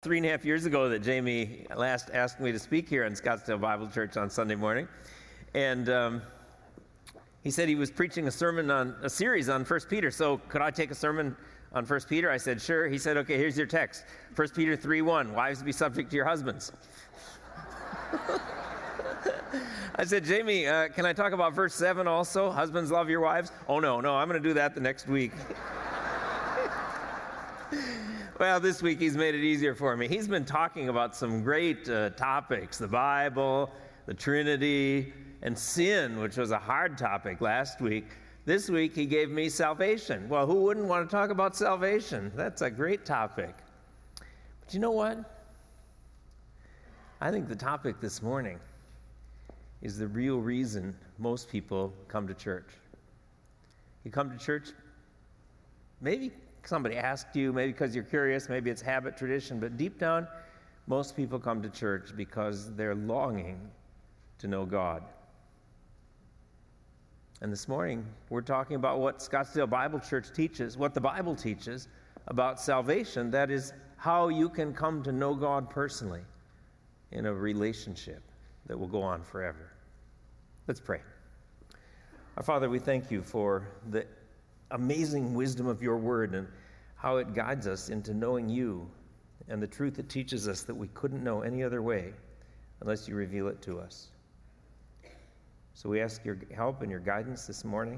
3.5 years ago that Jamie last asked me to speak here in Scottsdale Bible Church on Sunday morning. And he said he was preaching a series on 1 Peter. So could I take a sermon on 1 Peter? I said, sure. He said, okay, here's your text. 1 Peter 3:1, wives be subject to your husbands. I said, Jamie, can I talk about verse 7 also? Husbands, love your wives. Oh, no, I'm going to do that the next week. Well, this week he's made it easier for me. He's been talking about some great topics, the Bible, the Trinity, and sin, which was a hard topic last week. This week he gave me salvation. Well, who wouldn't want to talk about salvation? That's a great topic. But you know what? I think the topic this morning is the real reason most people come to church. You come to church, maybe somebody asked you, maybe because you're curious, maybe it's habit, tradition, but deep down, most people come to church because they're longing to know God. And this morning, we're talking about what Scottsdale Bible Church teaches, what the Bible teaches about salvation. That is how you can come to know God personally in a relationship that will go on forever. Let's pray. Our Father, we thank you for the amazing wisdom of your word and how it guides us into knowing you and the truth it teaches us that we couldn't know any other way unless you reveal it to us. So we ask your help and your guidance this morning.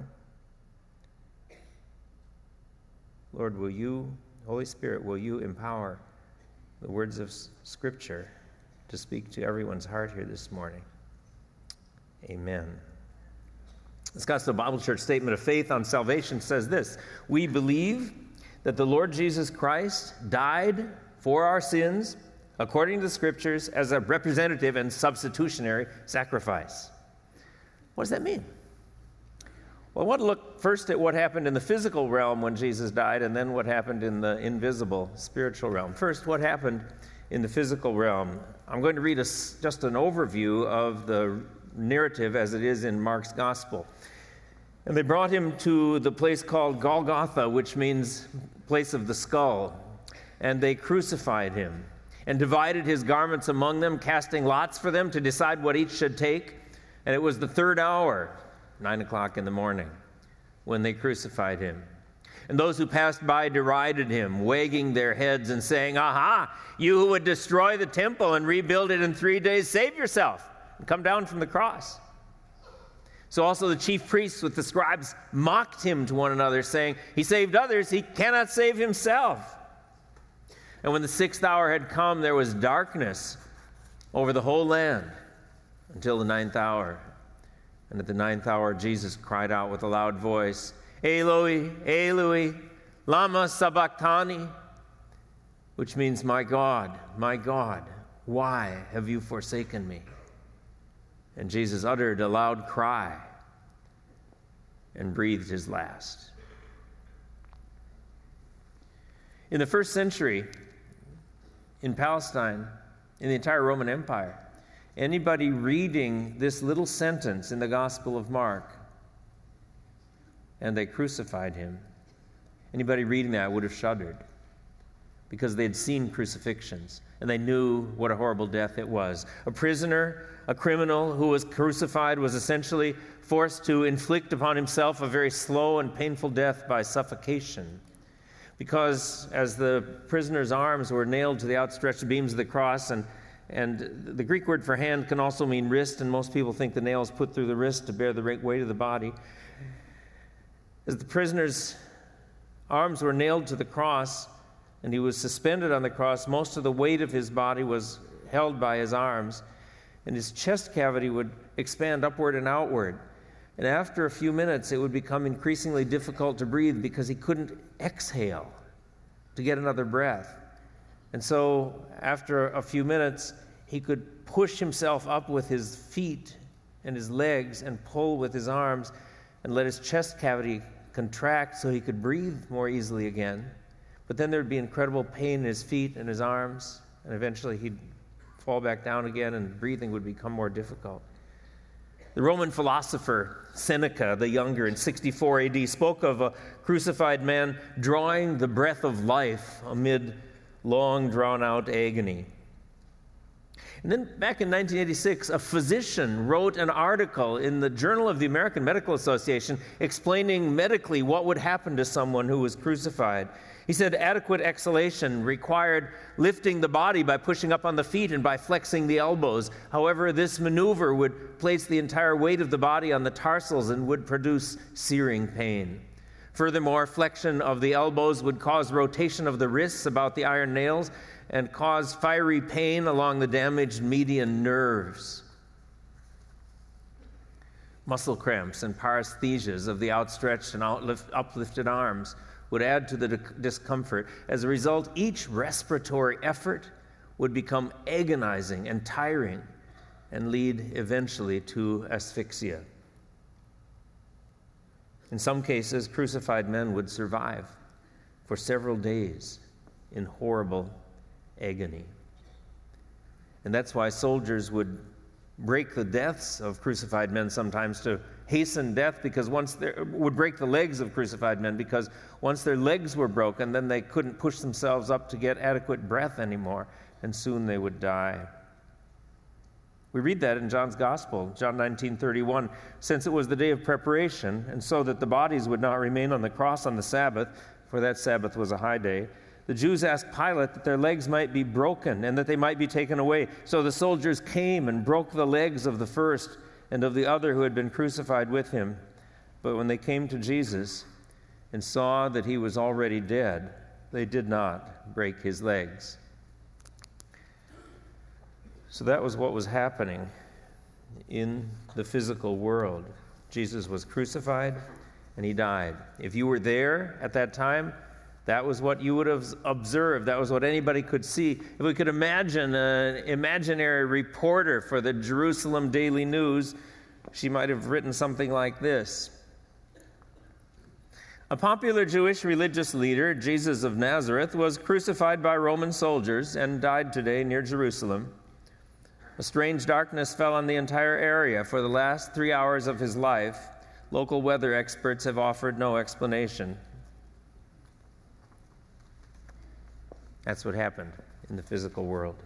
Lord, Holy Spirit, will you empower the words of Scripture to speak to everyone's heart here this morning? Amen. The Scottsdale Bible Church Statement of Faith on Salvation says this: we believe that the Lord Jesus Christ died for our sins according to the Scriptures as a representative and substitutionary sacrifice. What does that mean? Well, I want to look first at what happened in the physical realm when Jesus died, and then what happened in the invisible spiritual realm. First, what happened in the physical realm? I'm going to read just an overview of the narrative as it is in Mark's Gospel. And they brought him to the place called Golgotha, which means place of the skull. And they crucified him and divided his garments among them, casting lots for them to decide what each should take. And it was the third hour, 9 o'clock in the morning, when they crucified him. And those who passed by derided him, wagging their heads and saying, "Aha, you who would destroy the temple and rebuild it in 3 days, save yourself and come down from the cross." So also the chief priests with the scribes mocked him to one another, saying, "He saved others, he cannot save himself." And when the 6th hour had come, there was darkness over the whole land until the 9th hour. And at the 9th hour, Jesus cried out with a loud voice, "Eloi, Eloi, lama sabachthani," which means, my God, why have you forsaken me?" And Jesus uttered a loud cry and breathed his last. In the first century, in Palestine, in the entire Roman Empire, anybody reading this little sentence in the Gospel of Mark, "and they crucified him," anybody reading that would have shuddered, because they had seen crucifixions and they knew what a horrible death it was. A prisoner, a criminal who was crucified, was essentially forced to inflict upon himself a very slow and painful death by suffocation. Because as the prisoner's arms were nailed to the outstretched beams of the cross, and the Greek word for hand can also mean wrist, and most people think the nails put through the wrist to bear the weight of the body. As the prisoner's arms were nailed to the cross and he was suspended on the cross, most of the weight of his body was held by his arms, and his chest cavity would expand upward and outward. And after a few minutes, it would become increasingly difficult to breathe because he couldn't exhale to get another breath. And so after a few minutes, he could push himself up with his feet and his legs and pull with his arms and let his chest cavity contract so he could breathe more easily again. But then there would be incredible pain in his feet and his arms, and eventually he'd fall back down again and breathing would become more difficult. The Roman philosopher Seneca the Younger in 64 AD spoke of a crucified man drawing the breath of life amid long, drawn-out agony. And then back in 1986, a physician wrote an article in the Journal of the American Medical Association explaining medically what would happen to someone who was crucified. He said adequate exhalation required lifting the body by pushing up on the feet and by flexing the elbows. However, this maneuver would place the entire weight of the body on the tarsals and would produce searing pain. Furthermore, flexion of the elbows would cause rotation of the wrists about the iron nails and cause fiery pain along the damaged median nerves. Muscle cramps and paresthesias of the outstretched and uplifted arms would add to the discomfort. As a result, each respiratory effort would become agonizing and tiring and lead eventually to asphyxia. In some cases, crucified men would survive for several days in horrible agony. And that's why soldiers would break the deaths of crucified men sometimes to hasten death, because would break the legs of crucified men, because once their legs were broken, then they couldn't push themselves up to get adequate breath anymore, and soon they would die. We read that in John's Gospel, John 19:31, since it was the day of preparation, and so that the bodies would not remain on the cross on the Sabbath, for that Sabbath was a high day, the Jews asked Pilate that their legs might be broken and that they might be taken away. So the soldiers came and broke the legs of the first and of the other who had been crucified with him. But when they came to Jesus and saw that he was already dead, they did not break his legs. So that was what was happening in the physical world. Jesus was crucified and he died. If you were there at that time, that was what you would have observed. That was what anybody could see. If we could imagine an imaginary reporter for the Jerusalem Daily News, she might have written something like this. A popular Jewish religious leader, Jesus of Nazareth, was crucified by Roman soldiers and died today near Jerusalem. A strange darkness fell on the entire area for the last 3 hours of his life. Local weather experts have offered no explanation. That's what happened in the physical world.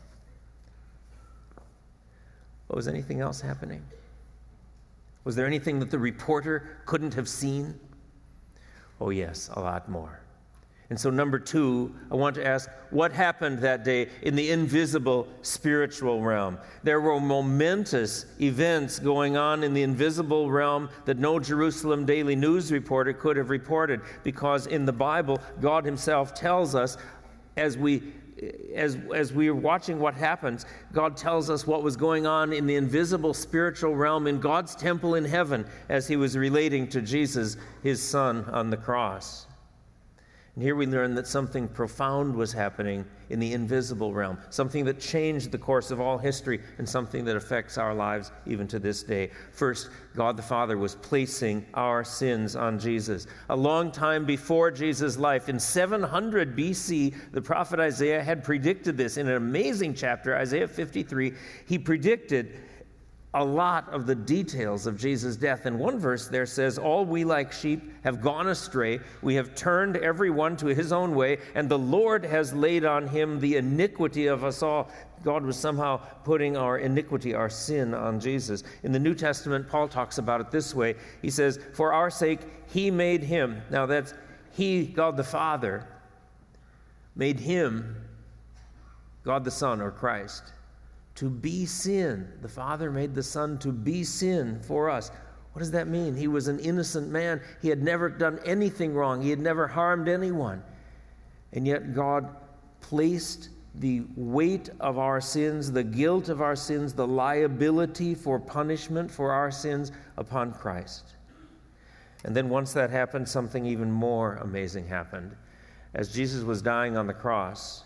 But was anything else happening? Was there anything that the reporter couldn't have seen? Oh yes, a lot more. And so number 2, I want to ask, what happened that day in the invisible spiritual realm? There were momentous events going on in the invisible realm that no Jerusalem Daily News reporter could have reported, because in the Bible, God himself tells us, as we are watching what happens, God tells us what was going on in the invisible spiritual realm in God's temple in heaven as he was relating to Jesus, his son, on the cross. And here we learn that something profound was happening in the invisible realm, something that changed the course of all history and something that affects our lives even to this day. First, God the Father was placing our sins on Jesus. A long time before Jesus' life, in 700 BC, the prophet Isaiah had predicted this in an amazing chapter, Isaiah 53. He predicted a lot of the details of Jesus' death. And one verse there says, all we like sheep have gone astray. We have turned every one to his own way, and the Lord has laid on him the iniquity of us all. God was somehow putting our iniquity, our sin, on Jesus. In the New Testament, Paul talks about it this way. He says, for our sake, he made him. Now that's he, God the Father, made him, God the Son, or Christ, to be sin. The Father made the Son to be sin for us. What does that mean? He was an innocent man. He had never done anything wrong. He had never harmed anyone. And yet God placed the weight of our sins, the guilt of our sins, the liability for punishment for our sins upon Christ. And then once that happened, something even more amazing happened. As Jesus was dying on the cross,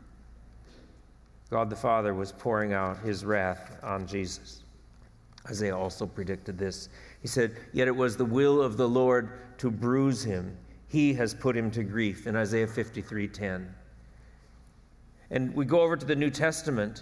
God the Father was pouring out his wrath on Jesus. Isaiah also predicted this. He said, yet it was the will of the Lord to bruise him. He has put him to grief, in Isaiah 53:10. And we go over to the New Testament,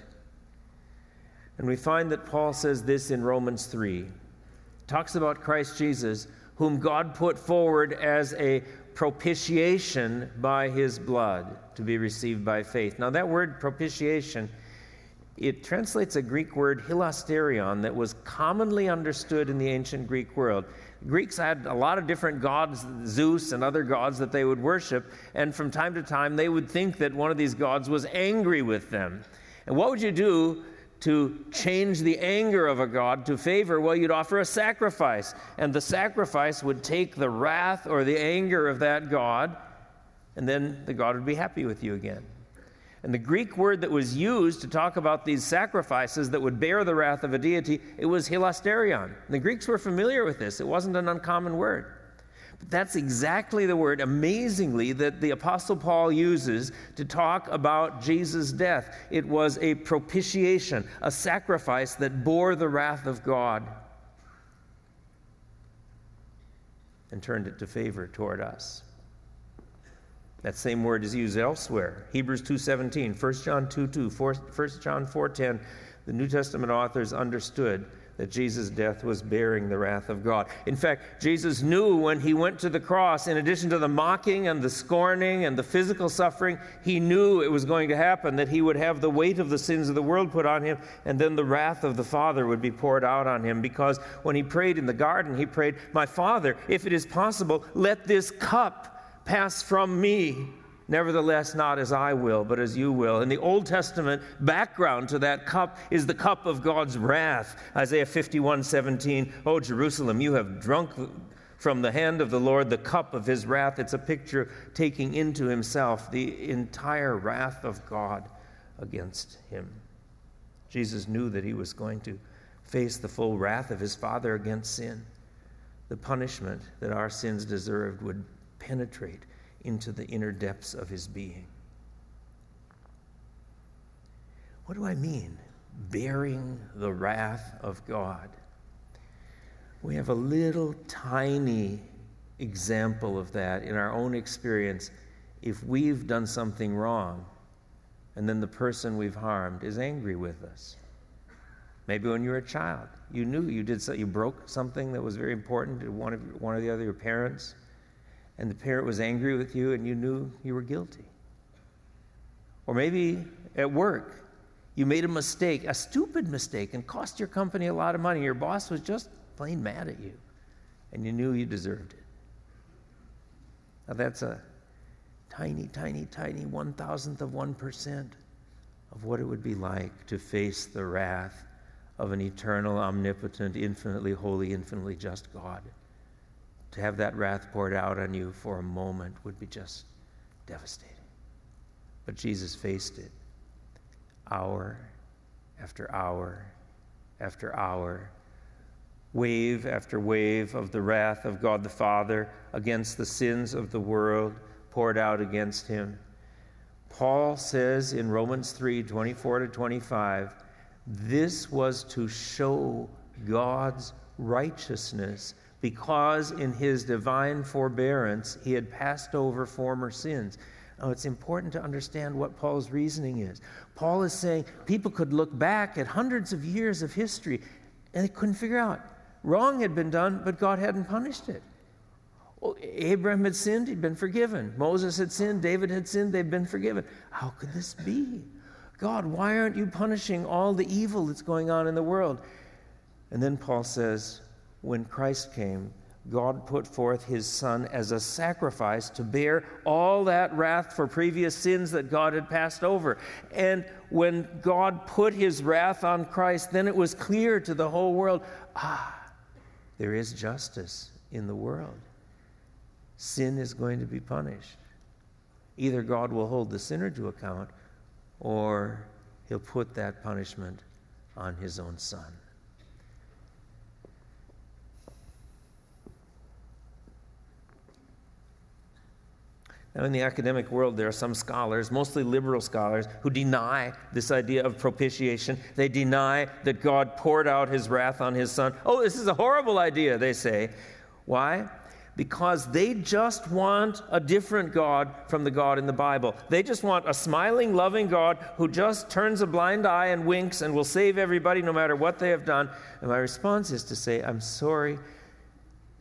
and we find that Paul says this in Romans 3. He talks about Christ Jesus, whom God put forward as a propitiation by his blood to be received by faith. Now that word propitiation, it translates a Greek word hilasterion that was commonly understood in the ancient Greek world. Greeks had a lot of different gods, Zeus and other gods that they would worship, and from time to time they would think that one of these gods was angry with them. And what would you do to change the anger of a god to favor? Well, you'd offer a sacrifice, and the sacrifice would take the wrath or the anger of that god, and then the god would be happy with you again. And the Greek word that was used to talk about these sacrifices that would bear the wrath of a deity, it was hilasterion. And the Greeks were familiar with this. It wasn't an uncommon word. But that's exactly the word, amazingly, that the Apostle Paul uses to talk about Jesus' death. It was a propitiation, a sacrifice that bore the wrath of God and turned it to favor toward us. That same word is used elsewhere. Hebrews 2:17, 1 John 2:2, 1 John 4:10. The New Testament authors understood that Jesus' death was bearing the wrath of God. In fact, Jesus knew when he went to the cross, in addition to the mocking and the scorning and the physical suffering, he knew it was going to happen, that he would have the weight of the sins of the world put on him, and then the wrath of the Father would be poured out on him. Because when he prayed in the garden, he prayed, "My Father, if it is possible, let this cup pass from me. Nevertheless, not as I will, but as you will." And the Old Testament background to that cup is the cup of God's wrath. Isaiah 51:17, "O Jerusalem, you have drunk from the hand of the Lord the cup of his wrath." It's a picture of taking into himself the entire wrath of God against him. Jesus knew that he was going to face the full wrath of his Father against sin. The punishment that our sins deserved would penetrate into the inner depths of his being. What do I mean, bearing the wrath of God? We have a little tiny example of that in our own experience if we've done something wrong and then the person we've harmed is angry with us. Maybe when you were a child, you knew you broke something that was very important to one or the other of your parents, and the parent was angry with you and you knew you were guilty. Or maybe at work, you made a mistake, a stupid mistake, and cost your company a lot of money. Your boss was just plain mad at you, and you knew you deserved it. Now that's a tiny, tiny, tiny 1,000th of 1% of what it would be like to face the wrath of an eternal, omnipotent, infinitely holy, infinitely just God. To have that wrath poured out on you for a moment would be just devastating. But Jesus faced it hour after hour after hour, wave after wave of the wrath of God the Father against the sins of the world poured out against him. Paul says in Romans 3:24-25, this was to show God's righteousness, because in his divine forbearance he had passed over former sins. Now, it's important to understand what Paul's reasoning is. Paul is saying people could look back at hundreds of years of history and they couldn't figure out. Wrong had been done, but God hadn't punished it. Abraham had sinned, he'd been forgiven. Moses had sinned, David had sinned, they'd been forgiven. How could this be? God, why aren't you punishing all the evil that's going on in the world? And then Paul says, when Christ came, God put forth his Son as a sacrifice to bear all that wrath for previous sins that God had passed over. And when God put his wrath on Christ, then it was clear to the whole world, there is justice in the world. Sin is going to be punished. Either God will hold the sinner to account, or he'll put that punishment on his own Son. Now, in the academic world, there are some scholars, mostly liberal scholars, who deny this idea of propitiation. They deny that God poured out his wrath on his Son. Oh, this is a horrible idea, they say. Why? Because they just want a different God from the God in the Bible. They just want a smiling, loving God who just turns a blind eye and winks and will save everybody no matter what they have done. And my response is to say, I'm sorry,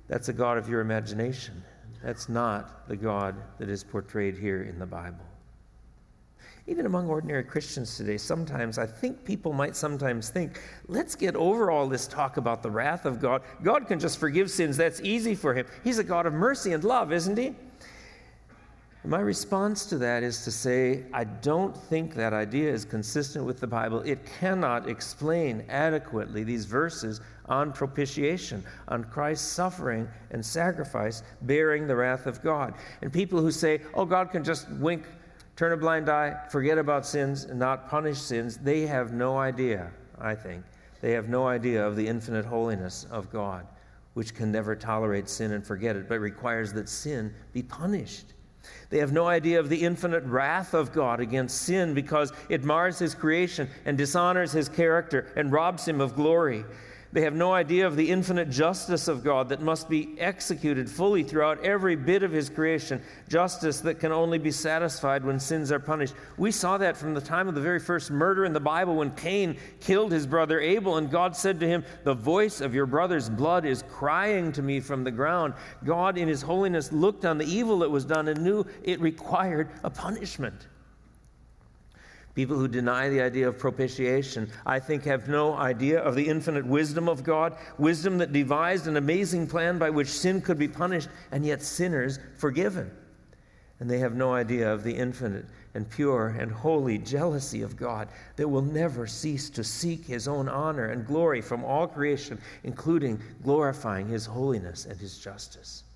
That's a God of your imagination. That's not the God that is portrayed here in the Bible. Even among ordinary Christians today, sometimes I think people might sometimes think, let's get over all this talk about the wrath of God. God can just forgive sins. That's easy for him. He's a God of mercy and love, isn't he? My response to that is to say, I don't think that idea is consistent with the Bible. It cannot explain adequately these verses on propitiation, on Christ's suffering and sacrifice, bearing the wrath of God. And people who say, oh, God can just wink, turn a blind eye, forget about sins, and not punish sins, they have no idea, I think. They have no idea of the infinite holiness of God, which can never tolerate sin and forget it, but requires that sin be punished. They have no idea of the infinite wrath of God against sin because it mars his creation and dishonors his character and robs him of glory. They have no idea of the infinite justice of God that must be executed fully throughout every bit of his creation, justice that can only be satisfied when sins are punished. We saw that from the time of the very first murder in the Bible when Cain killed his brother Abel, and God said to him, the voice of your brother's blood is crying to me from the ground. God in his holiness looked on the evil that was done and knew it required a punishment. People who deny the idea of propitiation, I think, have no idea of the infinite wisdom of God, wisdom that devised an amazing plan by which sin could be punished and yet sinners forgiven. And they have no idea of the infinite and pure and holy jealousy of God that will never cease to seek his own honor and glory from all creation, including glorifying his holiness and his justice.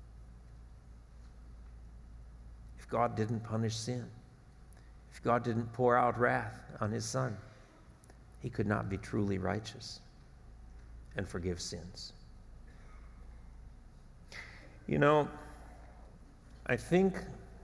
If God didn't punish sin, if God didn't pour out wrath on his Son, he could not be truly righteous and forgive sins. You know, I think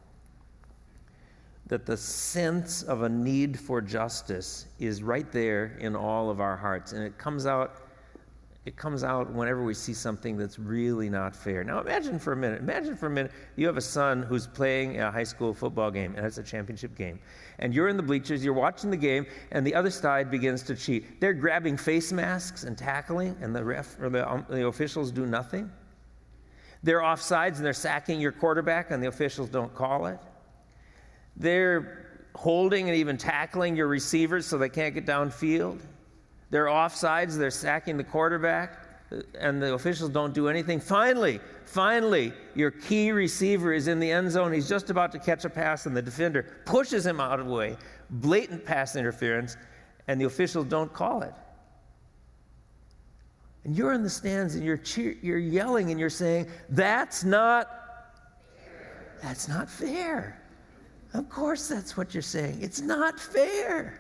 that the sense of a need for justice is right there in all of our hearts, and it comes out whenever we see something that's really not fair. Now imagine for a minute, you have a son who's playing a high school football game, and it's a championship game. And you're in the bleachers, you're watching the game, and the other side begins to cheat. They're grabbing face masks and tackling, and the ref or the officials do nothing. They're offsides, and they're sacking your quarterback, and the officials don't call it. They're holding and even tackling your receivers so they can't get downfield. They're offsides, they're sacking the quarterback, and the officials don't do anything. Finally, your key receiver is in the end zone. He's just about to catch a pass, and the defender pushes him out of the way. Blatant pass interference, and the officials don't call it. And you're in the stands, and you're yelling, and you're saying, that's not fair. Of course that's what you're saying. It's not fair.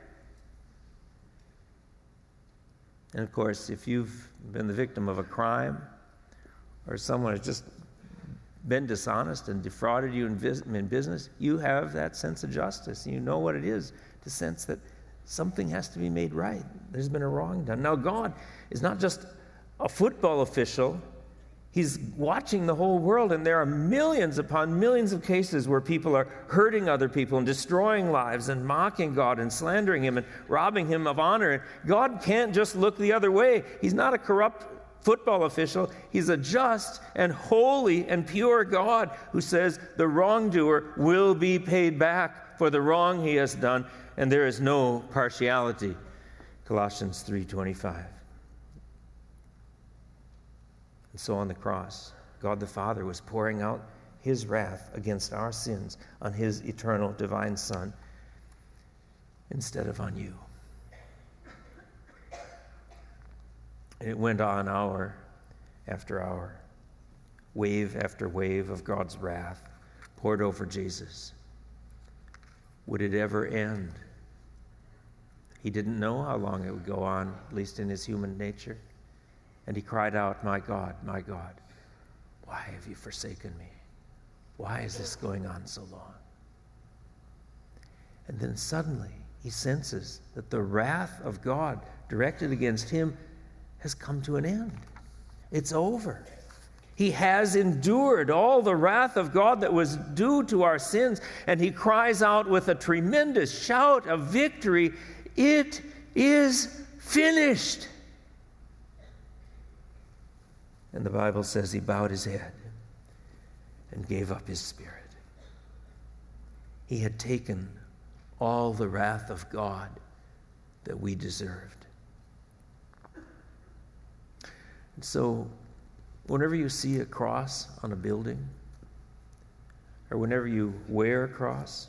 And of course, if you've been the victim of a crime or someone has just been dishonest and defrauded you in business, you have that sense of justice. You know what it is to sense that something has to be made right. There's been a wrong done. Now, God is not just a football official. He's watching the whole world, and there are millions upon millions of cases where people are hurting other people and destroying lives and mocking God and slandering him and robbing him of honor. And God can't just look the other way. He's not a corrupt football official. He's a just and holy and pure God who says the wrongdoer will be paid back for the wrong he has done, and there is no partiality. Colossians 3:25. And so on the cross, God the Father was pouring out his wrath against our sins on his eternal divine Son instead of on you. And it went on hour after hour, wave after wave of God's wrath poured over Jesus. Would it ever end? He didn't know how long it would go on, at least in his human nature. And he cried out, my God, why have you forsaken me? Why is this going on so long? And then suddenly he senses that the wrath of God directed against him has come to an end. It's over. He has endured all the wrath of God that was due to our sins, and he cries out with a tremendous shout of victory, it is finished. And the Bible says he bowed his head and gave up his spirit. He had taken all the wrath of God that we deserved. And so, whenever you see a cross on a building, or whenever you wear a cross,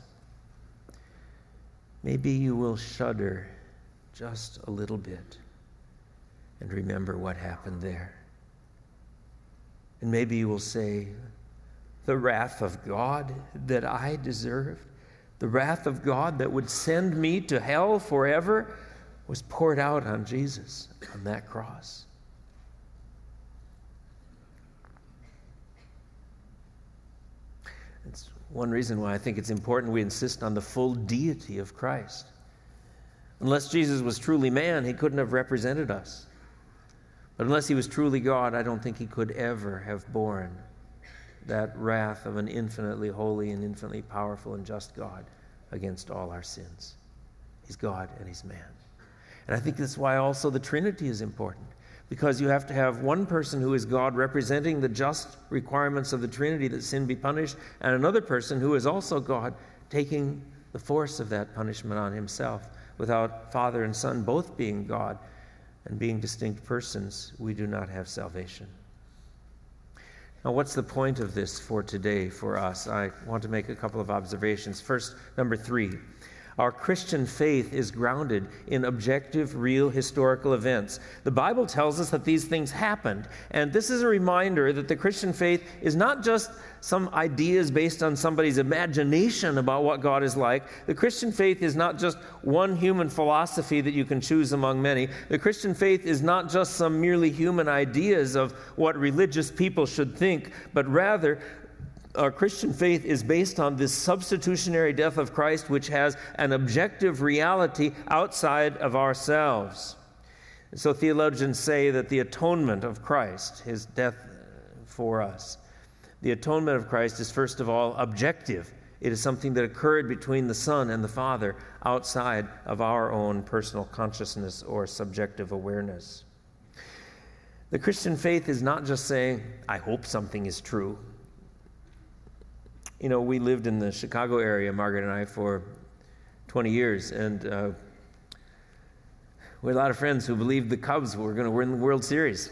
maybe you will shudder just a little bit and remember what happened there. And maybe you will say, the wrath of God that I deserved, the wrath of God that would send me to hell forever, was poured out on Jesus on that cross. It's one reason why I think it's important we insist on the full deity of Christ. Unless Jesus was truly man, he couldn't have represented us. But unless he was truly God, I don't think he could ever have borne that wrath of an infinitely holy and infinitely powerful and just God against all our sins. He's God and he's man. And I think that's why also the Trinity is important, because you have to have one person who is God representing the just requirements of the Trinity that sin be punished, and another person who is also God taking the force of that punishment on himself. Without Father and Son both being God and being distinct persons, we do not have salvation. Now, what's the point of this for today for us? I want to make a couple of observations. First, number 3. Our Christian faith is grounded in objective, real, historical events. The Bible tells us that these things happened, and this is a reminder that the Christian faith is not just some ideas based on somebody's imagination about what God is like. The Christian faith is not just one human philosophy that you can choose among many. The Christian faith is not just some merely human ideas of what religious people should think, but rather our Christian faith is based on this substitutionary death of Christ, which has an objective reality outside of ourselves. And so theologians say that the atonement of Christ, his death for us, the atonement of Christ is first of all objective. It is something that occurred between the Son and the Father outside of our own personal consciousness or subjective awareness. The Christian faith is not just saying, I hope something is true. You know, we lived in the Chicago area, Margaret and I, for 20 years, and we had a lot of friends who believed the Cubs were going to win the World Series.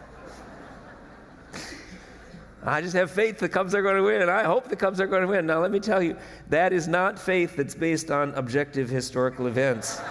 I just have faith the Cubs are going to win, and I hope the Cubs are going to win. Now, let me tell you, that is not faith that's based on objective historical events.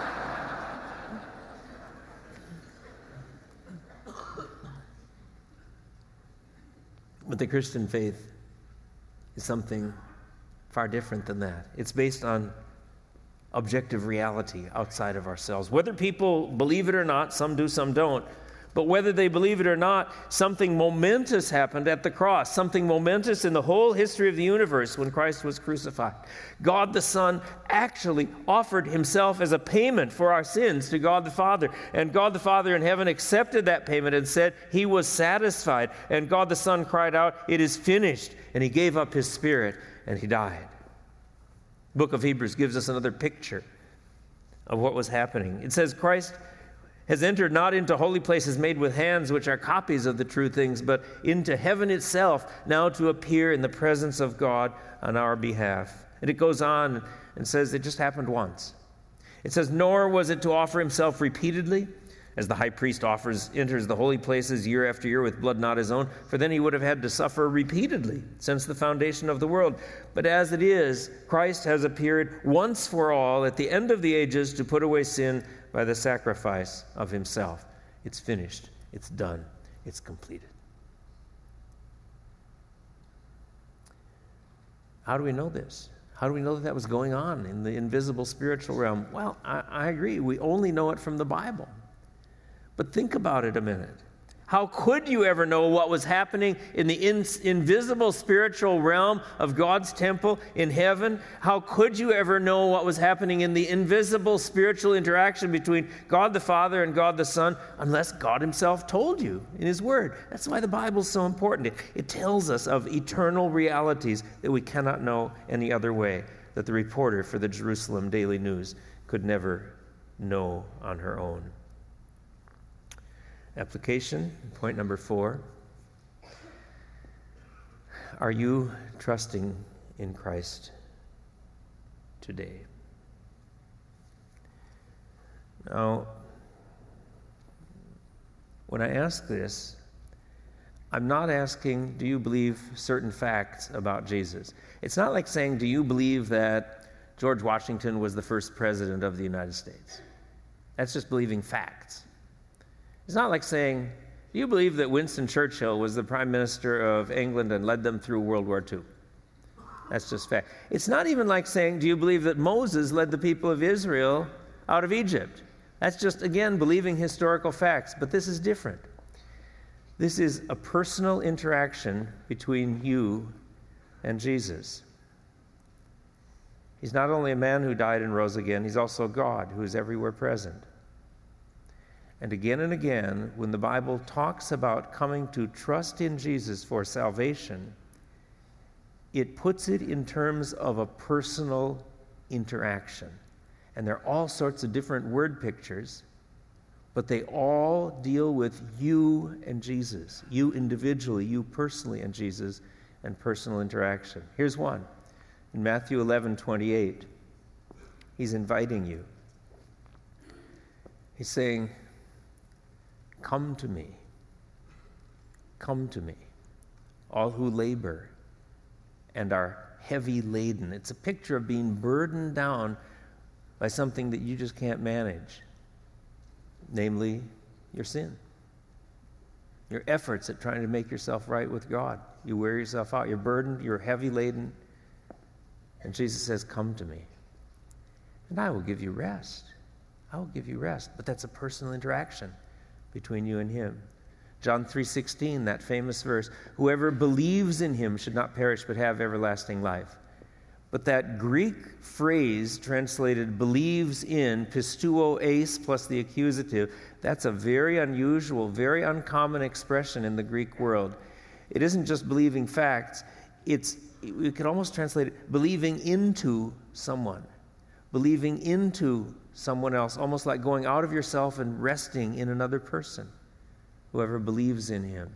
But the Christian faith is something far different than that. It's based on objective reality outside of ourselves. Whether people believe it or not, some do, some don't, but whether they believe it or not, something momentous happened at the cross, something momentous in the whole history of the universe when Christ was crucified. God the Son actually offered himself as a payment for our sins to God the Father, and God the Father in heaven accepted that payment and said he was satisfied, and God the Son cried out, "It is finished," and he gave up his spirit and he died. The book of Hebrews gives us another picture of what was happening. It says, Christ has entered not into holy places made with hands, which are copies of the true things, but into heaven itself, now to appear in the presence of God on our behalf. And it goes on and says it just happened once. It says, nor was it to offer himself repeatedly, as the high priest enters the holy places year after year with blood not his own, for then he would have had to suffer repeatedly since the foundation of the world. But as it is, Christ has appeared once for all at the end of the ages to put away sin by the sacrifice of himself. It's finished. It's done. It's completed. How do we know this? How do we know that was going on in the invisible spiritual realm? Well, I agree. We only know it from the Bible. But think about it a minute. How could you ever know what was happening in the invisible spiritual realm of God's temple in heaven? How could you ever know what was happening in the invisible spiritual interaction between God the Father and God the Son unless God himself told you in his word? That's why the Bible is so important. It tells us of eternal realities that we cannot know any other way, that the reporter for the Jerusalem Daily News could never know on her own. Application, point number 4. Are you trusting in Christ today? Now, when I ask this, I'm not asking, do you believe certain facts about Jesus? It's not like saying, do you believe that George Washington was the first president of the United States? That's just believing facts. It's not like saying, do you believe that Winston Churchill was the prime minister of England and led them through World War II? That's just fact. It's not even like saying, do you believe that Moses led the people of Israel out of Egypt? That's just, again, believing historical facts. But this is different. This is a personal interaction between you and Jesus. He's not only a man who died and rose again, he's also God who is everywhere present. And again, when the Bible talks about coming to trust in Jesus for salvation, it puts it in terms of a personal interaction. And there are all sorts of different word pictures, but they all deal with you and Jesus, you individually, you personally and Jesus, and personal interaction. Here's one. In Matthew 11:28, he's inviting you. He's saying, come to me, all who labor and are heavy laden. It's a picture of being burdened down by something that you just can't manage, namely your sin, your efforts at trying to make yourself right with God. You wear yourself out, you're burdened, you're heavy laden, and Jesus says, come to me, and I will give you rest. I will give you rest. But that's a personal interaction between you and him. John 3:16, that famous verse, whoever believes in him should not perish but have everlasting life. But that Greek phrase translated believes in, pistuo eis plus the accusative, that's a very unusual, very uncommon expression in the Greek world. It isn't just believing facts, we could almost translate it believing into someone, believing into someone else, almost like going out of yourself and resting in another person, whoever believes in him.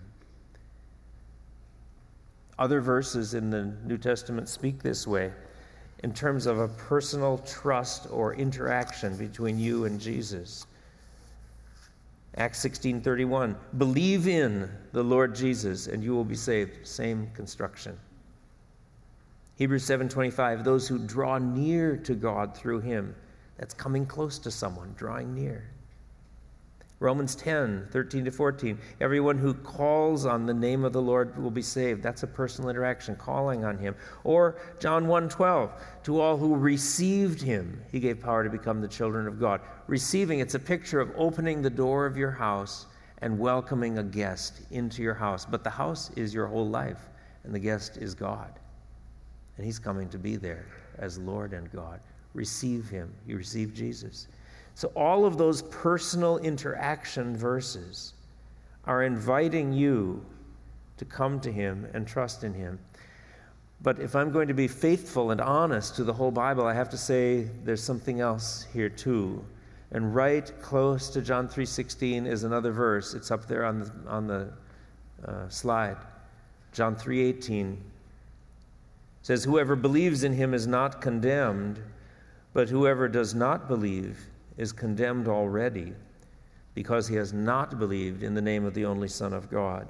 Other verses in the New Testament speak this way in terms of a personal trust or interaction between you and Jesus. Acts 16:31, believe in the Lord Jesus and you will be saved. Same construction. Hebrews 7:25, those who draw near to God through him. That's coming close to someone, drawing near. Romans 10:13-14, everyone who calls on the name of the Lord will be saved. That's a personal interaction, calling on him. Or John 1:12, to all who received him, he gave power to become the children of God. Receiving, it's a picture of opening the door of your house and welcoming a guest into your house. But the house is your whole life, and the guest is God. And he's coming to be there as Lord and God. Receive him. You receive Jesus. So all of those personal interaction verses are inviting you to come to him and trust in him. But if I'm going to be faithful and honest to the whole Bible, I have to say there's something else here too. And right close to John 3:16 is another verse. It's up there on the slide. John 3:18 says, whoever believes in him is not condemned, but whoever does not believe is condemned already, because he has not believed in the name of the only Son of God.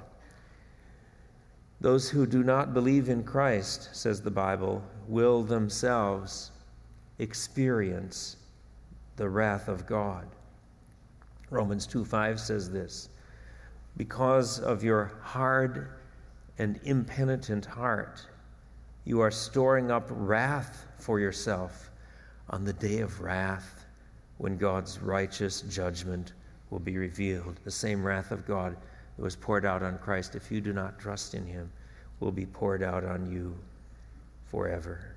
Those who do not believe in Christ, says the Bible, will themselves experience the wrath of God. Romans 2:5 says this, because of your hard and impenitent heart, you are storing up wrath for yourself on the day of wrath when God's righteous judgment will be revealed. The same wrath of God that was poured out on Christ, if you do not trust in him, will be poured out on you forever.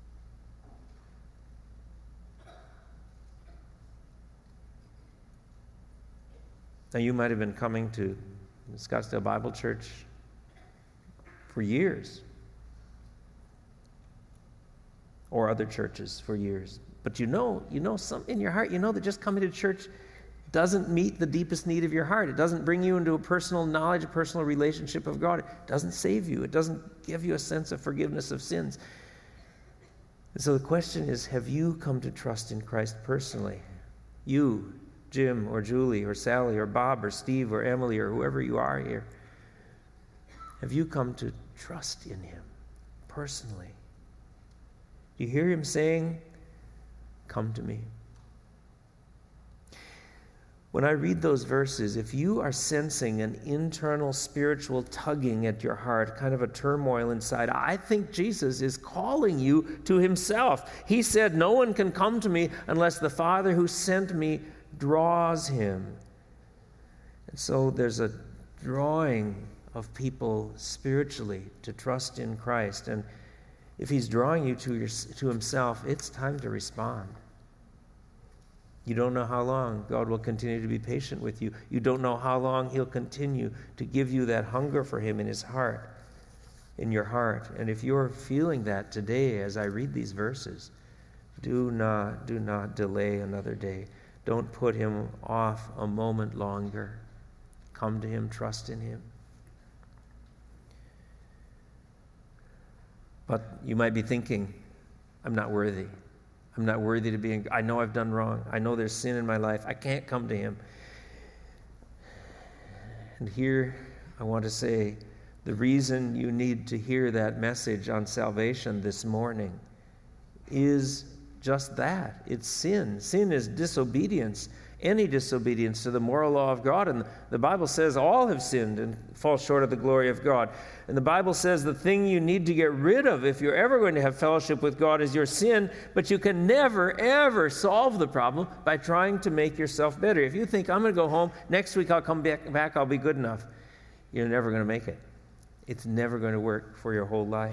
Now, you might have been coming to Scottsdale Bible Church for years, or other churches for years. But you know some in your heart, you know that just coming to church, doesn't meet the deepest need of your heart. It doesn't bring you into a personal knowledge, a personal relationship of God. It doesn't save you. It doesn't give you a sense of forgiveness of sins. And so the question is, have you come to trust in Christ personally? You, Jim or Julie or Sally or Bob or Steve or Emily or whoever you are here. Have you come to trust in him personally? Do you hear him saying, "Come to me"? When I read those verses, if you are sensing an internal spiritual tugging at your heart, kind of a turmoil inside, I think Jesus is calling you to himself. He said, "No one can come to me unless the Father who sent me draws him." And so there's a drawing of people spiritually to trust in Christ. And if he's drawing you to himself, it's time to respond. You don't know how long God will continue to be patient with you. You don't know how long he'll continue to give you that hunger for him in his heart, in your heart. And if you're feeling that today as I read these verses, do not delay another day. Don't put him off a moment longer. Come to him, trust in him. But you might be thinking, I'm not worthy. I'm not worthy to be I know I've done wrong. I know there's sin in my life. I can't come to him. And here I want to say the reason you need to hear that message on salvation this morning is just that. It's sin. Sin is disobedience. Any disobedience to the moral law of God. And the Bible says all have sinned and fall short of the glory of God. And the Bible says the thing you need to get rid of if you're ever going to have fellowship with God is your sin, but you can never, ever solve the problem by trying to make yourself better. If you think, I'm going to go home, next week I'll come back, I'll be good enough, you're never going to make it. It's never going to work for your whole life.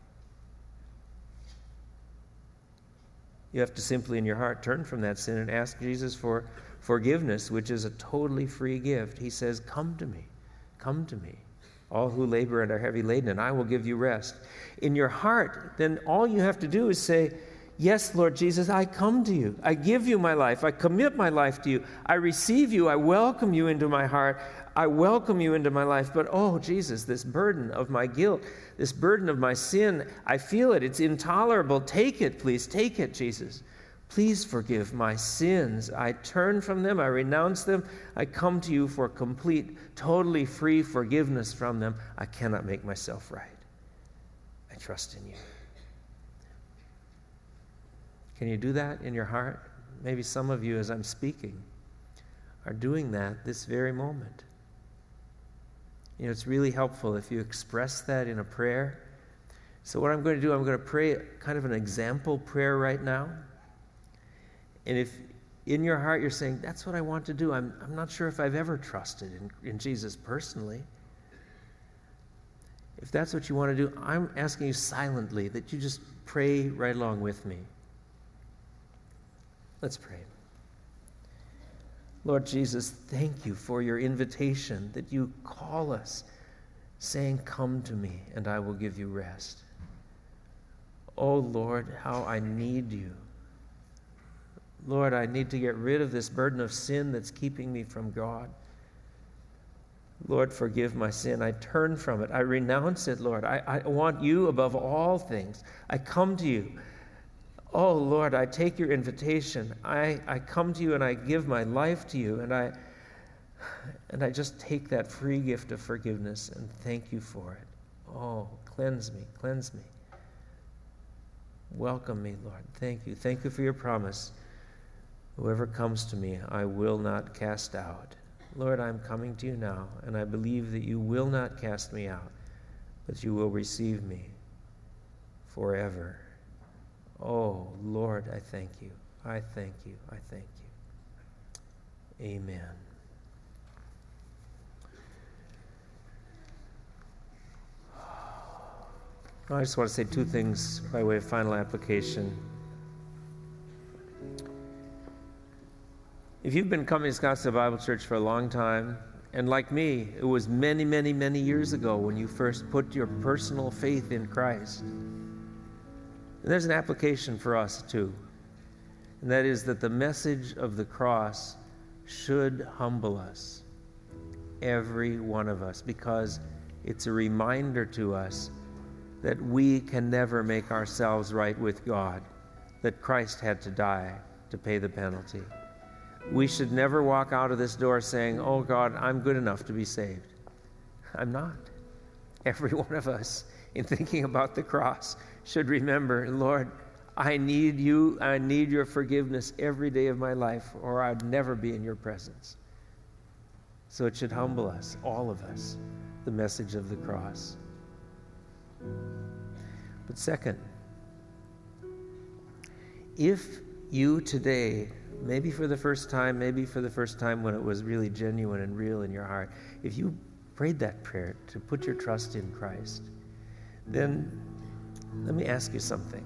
You have to simply in your heart turn from that sin and ask Jesus for forgiveness, which is a totally free gift. He says, come to me, all who labor and are heavy laden, and I will give you rest. In your heart, then all you have to do is say, yes, Lord Jesus, I come to you. I give you my life. I commit my life to you. I receive you. I welcome you into my heart. I welcome you into my life. But, oh, Jesus, this burden of my guilt, this burden of my sin, I feel it. It's intolerable. Take it, please. Take it, Jesus. Please forgive my sins. I turn from them. I renounce them. I come to you for complete, totally free forgiveness from them. I cannot make myself right. I trust in you. Can you do that in your heart? Maybe some of you, as I'm speaking, are doing that this very moment. You know, it's really helpful if you express that in a prayer. So what I'm going to do, I'm going to pray kind of an example prayer right now. And if in your heart you're saying, that's what I want to do, I'm not sure if I've ever trusted in Jesus personally. If that's what you want to do, I'm asking you silently that you just pray right along with me. Let's pray. Lord Jesus, thank you for your invitation that you call us, saying, come to me and I will give you rest. Oh Lord, how I need you. Lord, I need to get rid of this burden of sin that's keeping me from God. Lord, forgive my sin. I turn from it. I renounce it, Lord. I want you above all things. I come to you. Oh, Lord, I take your invitation. I come to you and I give my life to you, and I just take that free gift of forgiveness and thank you for it. Oh, cleanse me, cleanse me. Welcome me, Lord. Thank you. Thank you for your promise. Whoever comes to me, I will not cast out. Lord, I'm coming to you now, and I believe that you will not cast me out, but you will receive me forever. Oh, Lord, I thank you. I thank you. I thank you. Amen. I just want to say two things by way of final application. If you've been coming to Scottsdale Bible Church for a long time, and like me, it was many, many, many years ago when you first put your personal faith in Christ, and there's an application for us too, and that is that the message of the cross should humble us, every one of us, because it's a reminder to us that we can never make ourselves right with God, that Christ had to die to pay the penalty. We should never walk out of this door saying, "Oh God, I'm good enough to be saved." I'm not. Every one of us, in thinking about the cross, should remember, "Lord, I need you. I need your forgiveness every day of my life, or I'd never be in your presence." So it should humble us, all of us, the message of the cross. But second, if you today, maybe for the first time when it was really genuine and real in your heart, if you prayed that prayer to put your trust in Christ, then let me ask you something.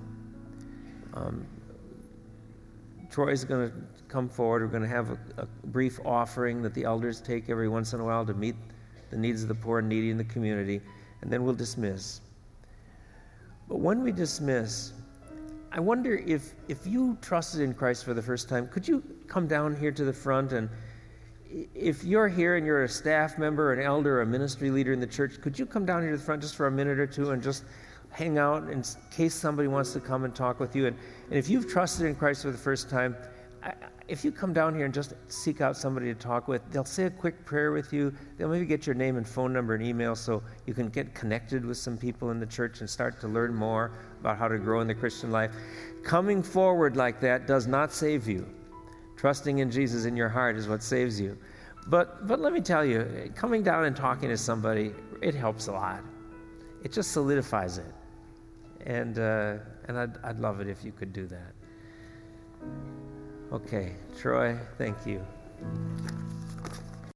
Troy's going to come forward. We're going to have a brief offering that the elders take every once in a while to meet the needs of the poor and needy in the community, and then we'll dismiss. But when we dismiss, I wonder if you trusted in Christ for the first time, could you come down here to the front? And if you're here and you're a staff member, an elder, a ministry leader in the church, could you come down here to the front just for a minute or two and just hang out in case somebody wants to come and talk with you? And if you've trusted in Christ for the first time, if you come down here and just seek out somebody to talk with, they'll say a quick prayer with you. They'll maybe get your name and phone number and email so you can get connected with some people in the church and start to learn more about how to grow in the Christian life. Coming forward like that does not save you. Trusting in Jesus in your heart is what saves you. But let me tell you, coming down and talking to somebody, it helps a lot. It just solidifies it. And I'd love it if you could do that. Okay, Troy, thank you.